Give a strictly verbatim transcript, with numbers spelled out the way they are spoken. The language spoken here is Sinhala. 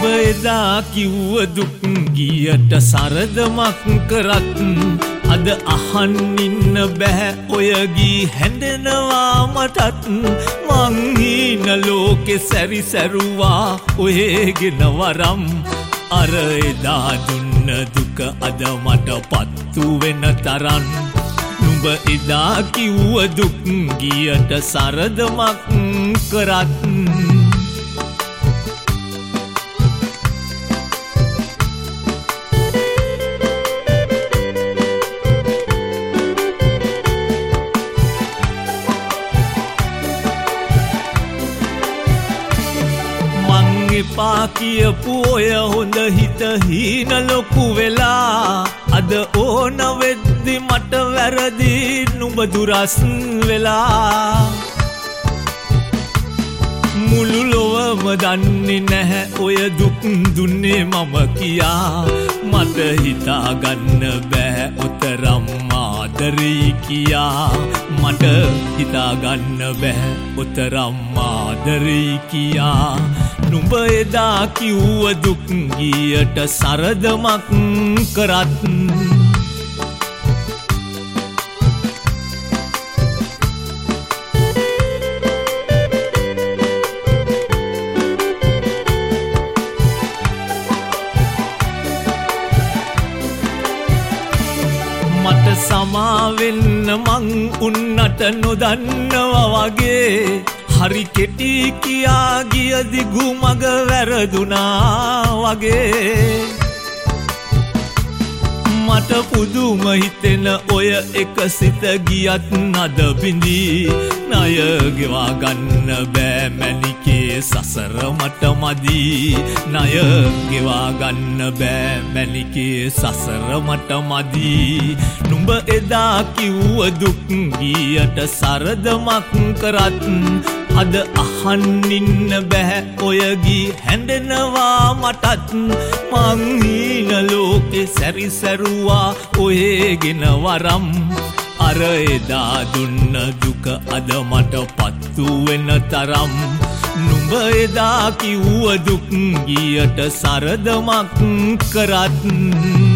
නුඹ එදා කිව්ව දුක් ගියට සරදමක් කරත් අද අහන් ඉන්න බෑ ඔය ගී හැඬෙනවා මටත් මං හීන ලෝකෙ සැරිසැරුවා ඔයගෙන වරම් අර එදා දුන්න දුක අද මට පත්තු වෙන තරම් නුඹ එදා කිව්ව දුක් ගියට සරදමක් කරත් එපා කියපු ඔය හොඳ හිත හීන ලොකු වෙලා අද ඕන වෙද්දි මට වැරදි නුඹ දුරස් වෙලා මුළු ලොවම දන්නේ නැහැ ඔය දුක් දුන්නේ මම කියා මට හිතා ගන්න බෑ ඔතරම් ආදරේ කියා මට හිතා ගන්න බෑ ඔතරම් ආදරේ කියා නුඹ එදා කිව්ව දුක් ගියට සරදමක් කරත් මට සමාවෙන්න මං උන්නට නොදන්නවා වගේ හරි කෙටි කියා ගිය දිගු මග වැරදුනා වගේ මට පුදුම හිතෙන ඔය එක සිත ගියත් නද බිඳී ණය ගෙවා ගන්න බෑ මැනිකේ සසර මට මදි ණය ගෙවා ගන්න බෑ මැනිකේ සසර මට මදි නුඹ එදා කිව්ව දුක් ගියට සරදමක් කරත් අද අහන් ඉන්න බෑ ඔය ගී හැඬෙනවා මටත් මං හීන ලෝකෙ සැරිසැරුවා ඔයගෙන වරම් අර එදා දුන්න දුක අද මට පත්තු වෙන තරම් නුඹ එදා කිව්ව දුක් ගියට සරදමක් කරත්